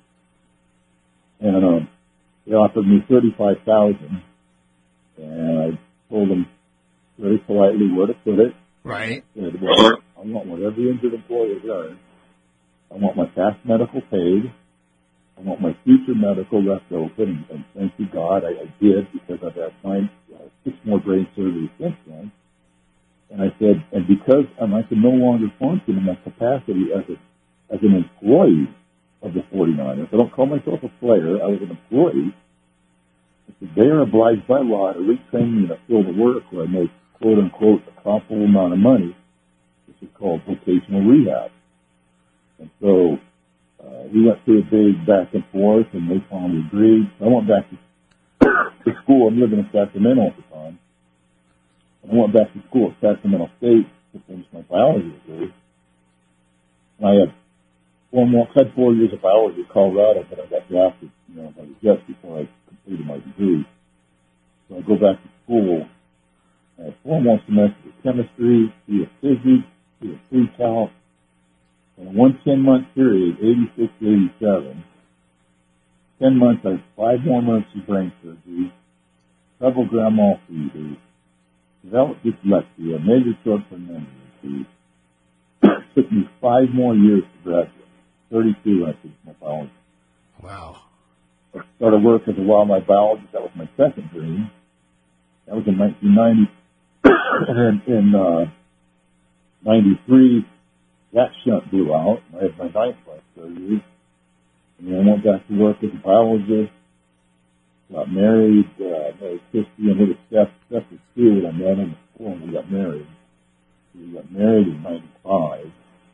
and um, they offered me thirty-five thousand dollars, and I told them very politely where to put it. Right. I said, well, I want what every injured employee earns. I want my past medical paid. I want my future medical left open, and, and thank you God I, I did, because I've had nine, uh, six more brain surgeries since then. And I said, and because um, I can no longer function in my capacity as a as an employee of the forty-niners, I don't call myself a player, I was an employee. I said, they are obliged by law to retrain me in a field of work where I make, quote unquote, a comparable amount of money, which is called vocational rehab. And so uh, we went through a big back and forth, and they finally agreed. I went back to, to school. I'm living in Sacramento at the time. And I went back to school at Sacramento State to finish my biology degree. And I had four more, had four years of biology at Colorado, but I got drafted, you know, by the Jets before I completed my degree. So I go back to school. I had four more semesters of chemistry, three of physics, three of pre-calc. In one ten-month period, eighty-six to eighty-seven, ten months, I had five more months of brain surgery, several grand mal fevers, developed dyslexia, major short-term memory issues. It took me five more years to graduate. thirty-two when I finished my biology. Wow. I started work as a wildlife biologist. That was my second dream. That was in nineteen ninety. And in uh, ninety-three, that shunt blew out. I had my ninth life surgery. And then I went back to work as a biologist. Got married, uh, married Christy, and with a Steph, Steph was two, and I met him before we got married. We got married in ninety-five.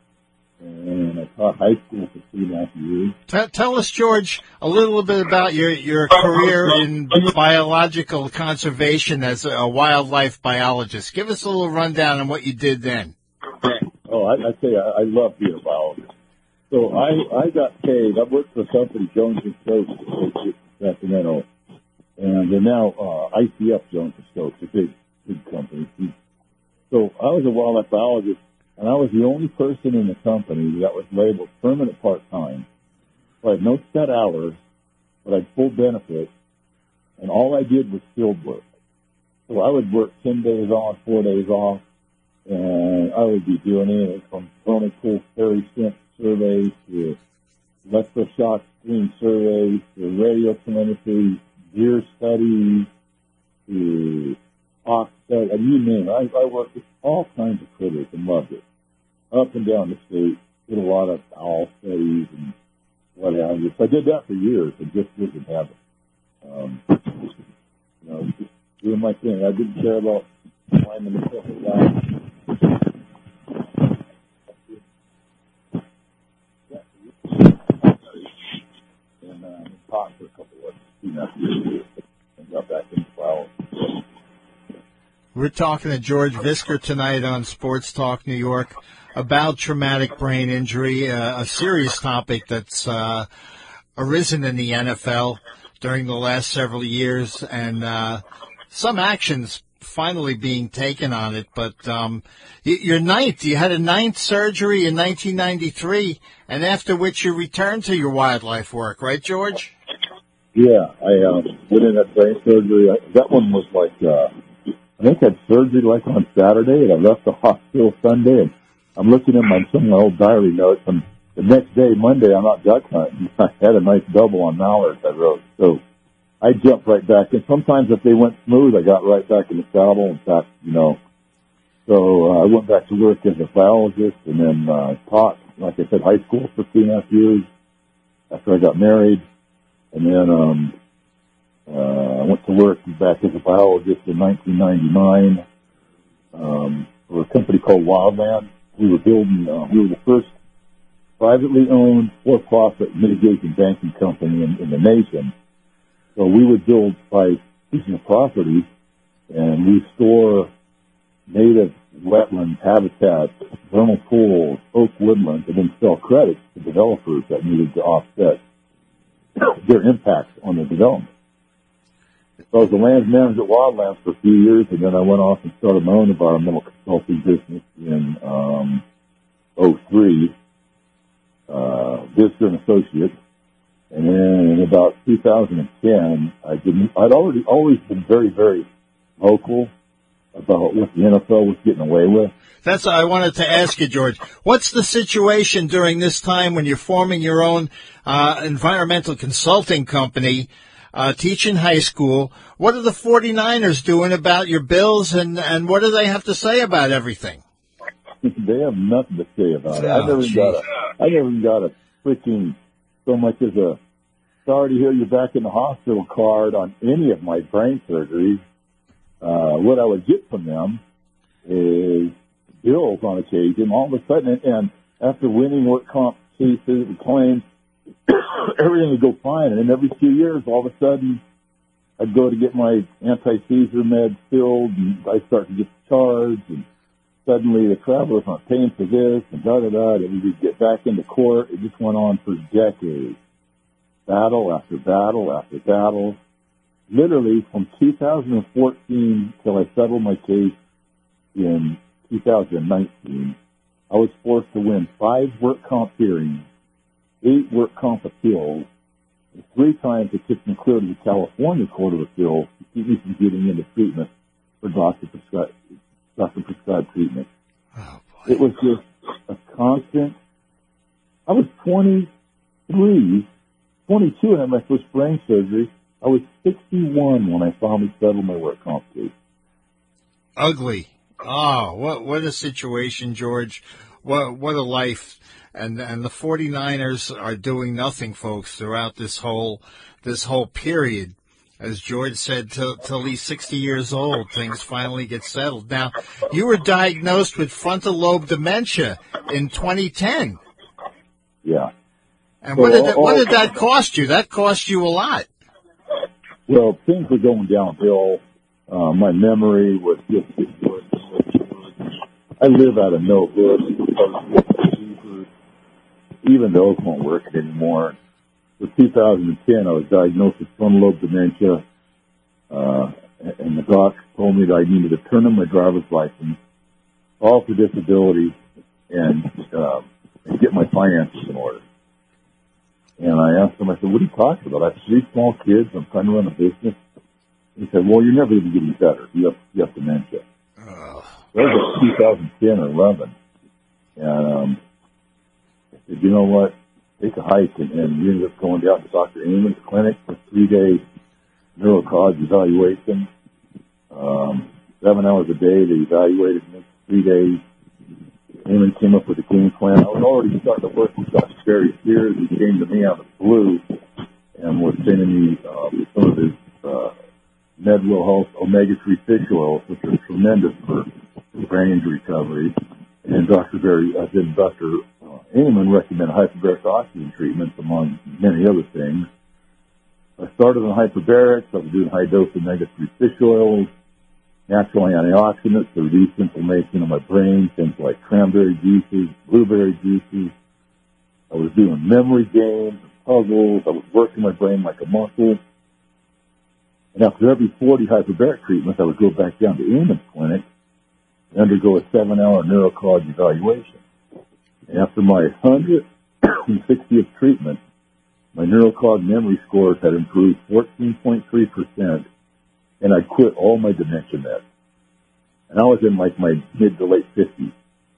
And I taught high school for three and a half years. Tell, tell us, George, a little bit about your, your career in biological conservation as a wildlife biologist. Give us a little rundown on what you did then. Oh, I, I tell you, I, I love being a biologist. So I, I got paid. I worked for a company, Jones and Stokes, in Sacramento, and they're now uh, I C F Jones and Stokes, a big, big company. So I was a wildlife biologist, and I was the only person in the company that was labeled permanent part-time. So I had no set hours, but I had full benefits, and all I did was field work. So I would work ten days on, four days off, and I would be doing anything from Tony Pool Ferry Simp surveys to electroshock screen surveys to radio telemetry, deer studies to hawk studies, and you name it. I, I worked with all kinds of critters and loved it. Up and down the state, did a lot of owl studies and what have you. So I did that for years and just didn't have it. Um, you know, just doing my thing. I didn't care about climbing the stuff down. And uh, taught for a couple of two and a half years and got back into biology. We're talking to George Visker tonight on Sports Talk New York about traumatic brain injury, uh, a serious topic that's uh, arisen in the N F L during the last several years, and uh, some actions finally being taken on it. But um, your ninth, you had a ninth surgery in nineteen ninety-three, and after which you returned to your wildlife work, right, George? Yeah, I uh, went in that brain surgery. I, that one was like, uh, I think I had surgery like on Saturday, and I left the hospital Sunday, and I'm looking at my, some of my old diary notes, and the next day, Monday, I'm out duck hunting. I had a nice double on mallards I wrote. So I jumped right back. And sometimes if they went smooth, I got right back in the saddle and back, you know. So uh, I went back to work as a biologist and then uh, taught, like I said, high school for three and a half years after I got married. And then um, uh, I went to work back as a biologist in nineteen ninety-nine um, for a company called Wildland. We were building, uh, we were the first privately owned for-profit mitigation banking company in, in the nation. So we would build by pieces of property and we store native wetland habitats, vernal pools, oak woodlands, and then sell credits to developers that needed to offset their impact on the development. So I was a land manager at Wildlands for a few years, and then I went off and started my own environmental consulting business in um, oh three, uh, Visitor and Associates. And then in about two thousand ten, I didn't, I'd already always been very, very vocal about what the N F L was getting away with. That's what I wanted to ask you, George. What's the situation during this time when you're forming your own uh, environmental consulting company, uh, teaching high school? What are the forty-niners doing about your bills, and, and what do they have to say about everything? They have nothing to say about it. Oh, I never even got a, I never even got a freaking, so much as a, sorry to hear you're back in the hospital card on any of my brain surgeries. Uh, what I would get from them is bills on occasion. All of a sudden, and, and after winning work comp cases and claims, everything would go fine. And then every few years, all of a sudden, I'd go to get my anti-seizure meds filled, and I start to get charged, and suddenly the traveler's not paying for this, and da-da-da, and we get back into court. It just went on for decades. Battle after battle after battle. Literally from two thousand fourteen till I settled my case in two thousand nineteen, I was forced to win five work comp hearings, eight work comp appeals, and three times it took me clear to the California Court of Appeals to keep me from getting into treatment for doctor prescribed, doctor prescribed treatment. Oh, boy. It was just a constant. I was twenty-three, twenty-two, and I had my first brain surgery. I was sixty-one when I finally settled my work comp case. Ugly. Oh, what what a situation, George. What what a life. And and the forty-niners are doing nothing, folks, throughout this whole this whole period. As George said, till till he's sixty years old, things finally get settled. Now, you were diagnosed with frontal lobe dementia in twenty ten. Yeah. And what did that, what did that cost you? That cost you a lot. Well, things were going downhill. Uh, my memory was just, I live out of notebooks. Even those won't work anymore. For two thousand ten, I was diagnosed with frontal lobe dementia, uh, and the doc told me that I needed to turn in my driver's license, file for disability, and, uh, and get my finances in order. And I asked him, I said, what are you talking about? I have three small kids. I'm trying to run a business. He said, well, you're never going to get any better. You have, you have dementia. Oh. That was like two thousand ten or eleven. And um, I said, you know what? Take a hike. And, and we ended up going down to Doctor Amon's clinic for three days neurocog evaluation. Um, seven hours a day. They evaluated me for three days. Amon came up with a game plan. I was already starting to work with Doctor Barry Sears. He came to me out of the blue and was sending me um, some of his uh, MedWell Health omega three fish oils, which are tremendous for brain injury recovery. And Doctor Barry, I did Doctor Uh, Amon recommended hyperbaric oxygen treatments, among many other things. I started on hyperbarics. I was doing high-dose omega three fish oils, natural antioxidants to reduce inflammation in my brain, things like cranberry juices, blueberry juices. I was doing memory games, puzzles. I was working my brain like a muscle. And after every forty hyperbaric treatments, I would go back down to Amon's clinic and undergo a seven-hour neurocog evaluation. And after my one hundred sixtieth treatment, my neurocog memory scores had improved fourteen point three percent, and I quit all my dementia meds. And I was in like my mid to late fifties.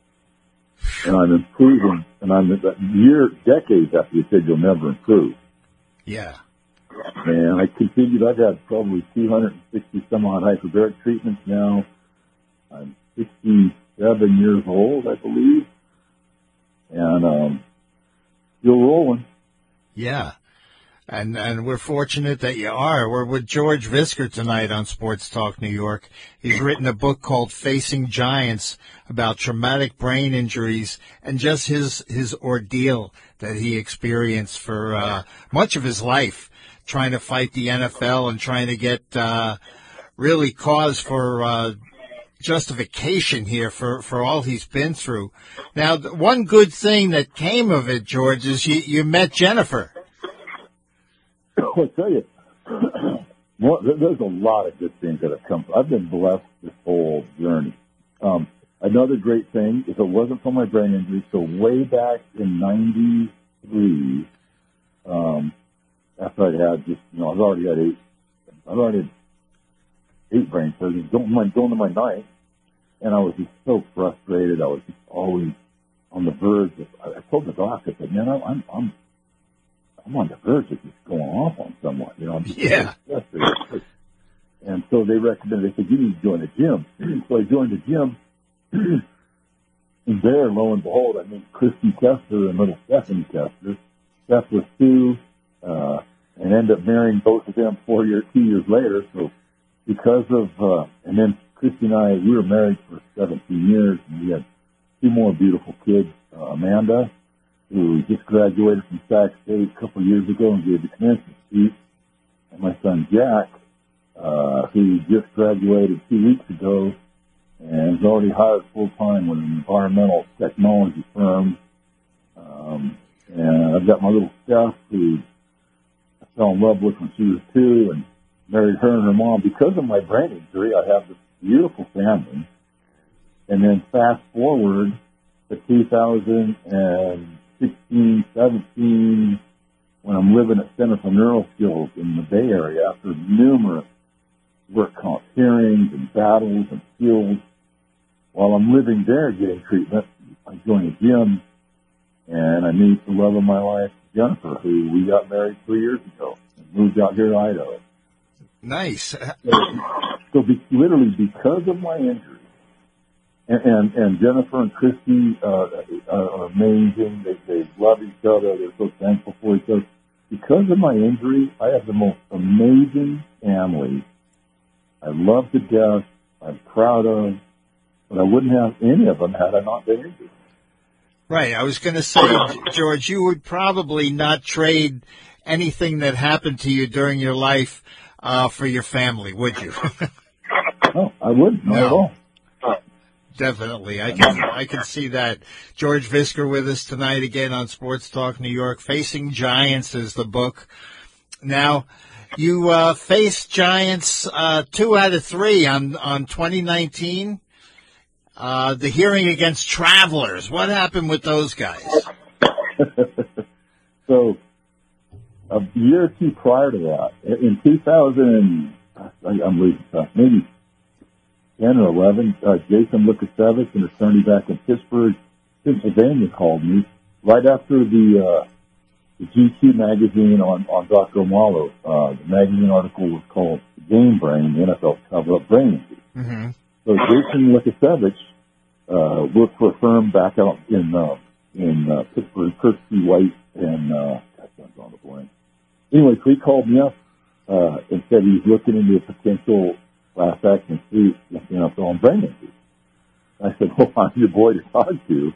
And I'm improving, and I'm year, decades after you said you'll never improve. Yeah. And I continued. I've had probably two hundred sixty some odd hyperbaric treatments now. I'm sixty-seven years old, I believe. And um, still rolling. Yeah. And and we're fortunate that you are. We're with George Visker tonight on Sports Talk New York. He's written a book called Facing Giants about traumatic brain injuries and just his his ordeal that he experienced for uh, much of his life, trying to fight the N F L and trying to get uh, really cause for uh, justification here for, for all he's been through. Now, the one good thing that came of it, George, is you, you met Jennifer. I'll tell you, well, there's a lot of good things that have come. I've been blessed this whole journey. Um, another great thing, if it wasn't for my brain injury, so way back in ninety-three, um, after I'd had just, you know, I've already had eight, I've already had eight brain surgeries, going, my, going to my ninth, and I was just so frustrated. I was just always on the verge of, I told the doctor, I said, man, I'm, I'm, I'm on the verge of just going off on someone, you know. I'm just yeah. So frustrated. And so they recommended, they said, you need to join the gym. So I joined the gym, and there, lo and behold, I meet Christy Kester and little Stephanie Kester. Steph was two, uh, and ended up marrying both of them four years, two years later. So because of, uh, and then Christy and I, we were married for seventeen years, and we had two more beautiful kids, uh, Amanda, who just graduated from Sac State a couple of years ago and gave the commencement speech, and my son Jack, uh, who just graduated two weeks ago and is already hired full-time with an environmental technology firm. Um, and I've got my little Steph, who I fell in love with when she was two, and married her and her mom. Because of my brain injury, I have this beautiful family. And then fast forward to two thousand sixteen, seventeen, when I'm living at Center for Neural Skills in the Bay Area after numerous work comp hearings and battles and skills. While I'm living there getting treatment, I join a gym, and I meet the love of my life, Jennifer, who we got married three years ago and moved out here to Idaho. Nice. So, so be, literally because of my injury, and, and, and Jennifer and Christy uh, are amazing. They, they love each other. They're so thankful for each other. Because of my injury, I have the most amazing family I love to death, I'm proud of, but I wouldn't have any of them had I not been injured. Right. I was going to say, George, you would probably not trade anything that happened to you during your life uh, for your family, would you? No, I wouldn't. Not No. at all. Definitely. I can I can see that. George Visker with us tonight again on Sports Talk New York. Facing Giants is the book. Now, you uh, faced Giants uh, two out of three on, on twenty nineteen. Uh, the hearing against Travelers. What happened with those guys? So, a year or two prior to that, in two thousand, I'm losing track, maybe ten or eleven, uh, Jason Lukasiewicz, an attorney back in Pittsburgh, Pennsylvania, called me right after the, uh, the G Q magazine on, on Doctor Omalo. Uh, the magazine article was called Game Brain, the N F L cover-up brain injury. Mm-hmm. So Jason Lukasiewicz, uh, worked for a firm back out in, uh, in, uh, Pittsburgh, Kirsty White, and, uh, gosh, I'm drawing a blank. Anyway, so he called me up, uh, and said he's looking into a potential class action suit with the N F L on brain injury. I said, well, I'm your boy to talk to.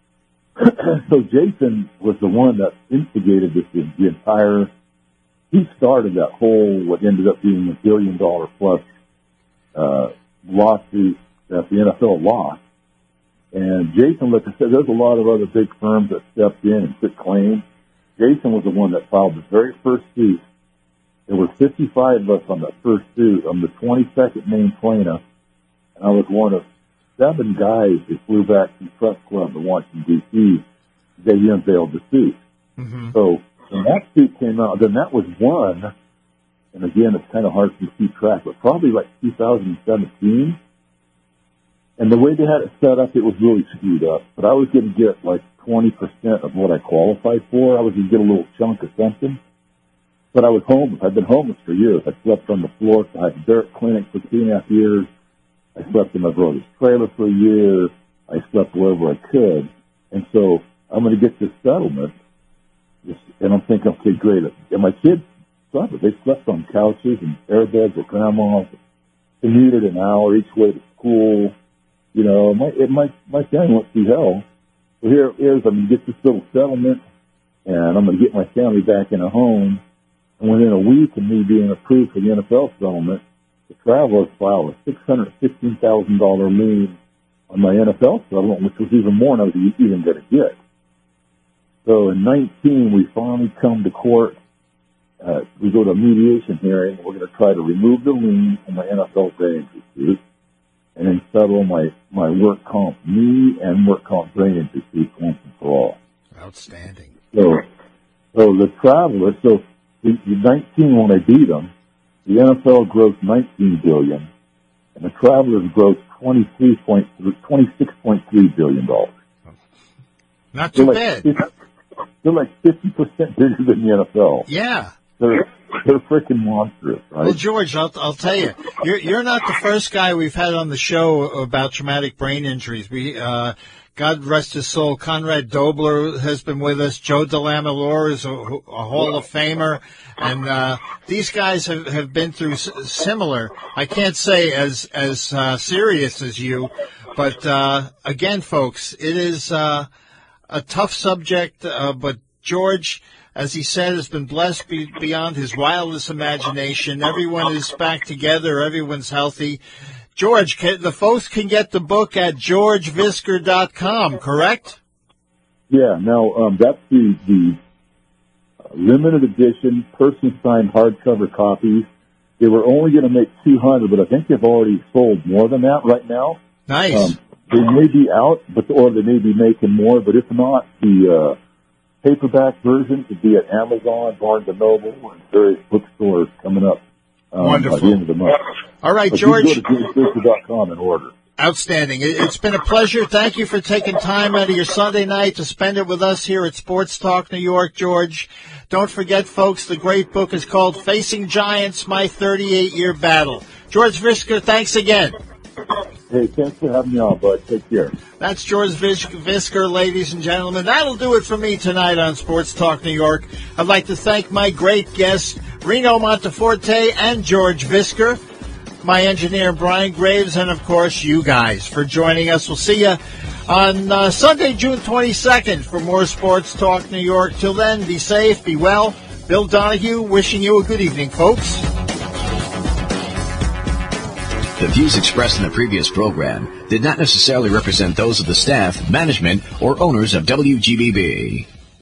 So Jason was the one that instigated this, the entire, he started that whole, what ended up being a billion dollar plus, uh, lawsuit that the N F L lost. And Jason, like I said, there's a lot of other big firms that stepped in and took claims. Jason was the one that filed the very first suit. There were fifty-five of us on the first suit. I'm the twenty-second named plaintiff, and I was one of seven guys that flew back from Press Club in Washington, D C They unveiled the suit. Mm-hmm. So when that suit came out, then that was one, and again, it's kind of hard to keep track, but probably like two thousand seventeen. And the way they had it set up, it was really screwed up. But I was going to get like twenty percent of what I qualified for. I was going to get a little chunk of something. But I was homeless. I've been homeless for years. I slept on the floor. I had a dirt clinic for two and a half years. I slept in my brother's trailer for a year. I slept wherever I could. And so I'm going to get this settlement. And I'm thinking, okay, great. And my kids suffered. They slept on couches and air beds at grandma's, commuted an hour each way to school. You know, my, it, my, my family went through hell. So here, here's, I'm going to get this little settlement, and I'm going to get my family back in a home. And within a week of me being approved for the N F L settlement, the Travelers filed a six hundred fifteen thousand dollars lien on my N F L settlement, which was even more than I was even going to get. So in nineteen, we finally come to court. Uh, we go to a mediation hearing. We're going to try to remove the lien on my N F L brain injury suit and then settle my, my work comp knee and work comp brain injury suit once and for all. Outstanding. So, so the Travelers, so in nineteen when I beat them, the N F L grossed nineteen billion dollars, and the Travelers grossed twenty-three point twenty-six point three billion dollars. Not too they're bad. Like fifty, they're like fifty percent bigger than the N F L. Yeah. They're they're freaking monstrous, right? Well, George, I'll I'll tell you, you're you're not the first guy we've had on the show about traumatic brain injuries. We, uh, God rest his soul, Conrad Dobler has been with us. Joe DeLamielleure is a, a Hall of Famer, and uh, these guys have, have been through s- similar. I can't say as as uh, serious as you, but uh, again, folks, it is uh, a tough subject. Uh, but George, as he said, has been blessed be- beyond his wildest imagination. Everyone is back together. Everyone's healthy. George, can, the folks can get the book at george visker dot com, correct? Yeah. Now um, that's the the limited edition, person-signed hardcover copies. They were only going to make two hundred, but I think they've already sold more than that right now. Nice. Um, they may be out, but or they may be making more. But if not, the uh, paperback version could be at Amazon, Barnes and Noble, and various bookstores coming up um, Wonderful. by the end of the month. All right, but George. You can go to george visker dot com and order. Outstanding. It- It's been a pleasure. Thank you for taking time out of your Sunday night to spend it with us here at Sports Talk New York, George. Don't forget, folks, the great book is called Facing Giants, My thirty-eight year Battle. George Visker, thanks again. Hey, thanks for having me on, bud. Take care. That's George Vis- Visker, ladies and gentlemen. That'll do it for me tonight on Sports Talk New York. I'd like to thank my great guests, Reno Monteforte and George Visker, my engineer, Brian Graves, and, of course, you guys for joining us. We'll see you on uh, Sunday, June twenty-second for more Sports Talk New York. Till then, be safe, be well. Bill Donahue wishing you a good evening, folks. The views expressed in the previous program did not necessarily represent those of the staff, management, or owners of W G B B.